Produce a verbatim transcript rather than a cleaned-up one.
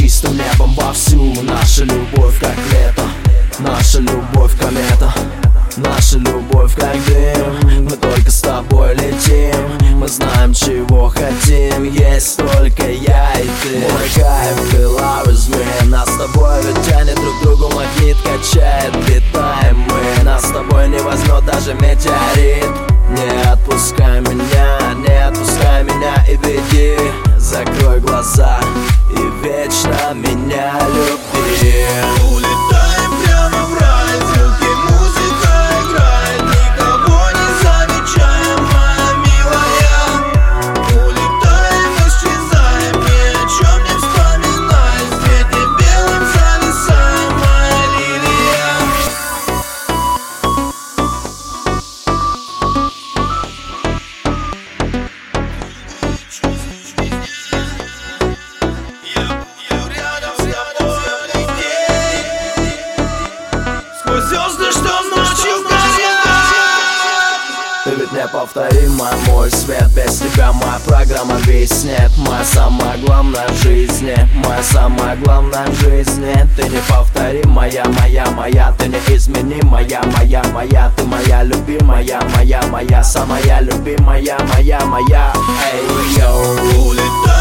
чистым небом вовсю. Наша любовь как лето, наша любовь комета, наша любовь как дым. Мы только с тобой летим, мы знаем, чего хотим. Есть только я и ты. Мой кайф, крыла возьми, нас с тобой ведь тянет друг к другу, магнит качает. Летаем мы, нас с тобой не возьмет даже метеорит. Не отпускай меня, не отпускай меня и веди. Закрой глаза и вечно меня люби. Улетаем прямо в рай, в звуке музыка играет, никого не замечаем, моя милая. Улетаем, исчезаем, ни о чем не вспоминая, в свете белым зависаем, моя лилия. Звезды, что ночью горят. Ты ведь неповторима, мой свет. Без тебя моя программа виснет. Моя самая главная в жизни, моя самая главная в жизни. Ты неповторимая, моя, моя. Ты неизменимая, моя, моя. Ты моя любимая, моя, моя. Самая любимая, моя, моя. Эй, йоу. Улетай.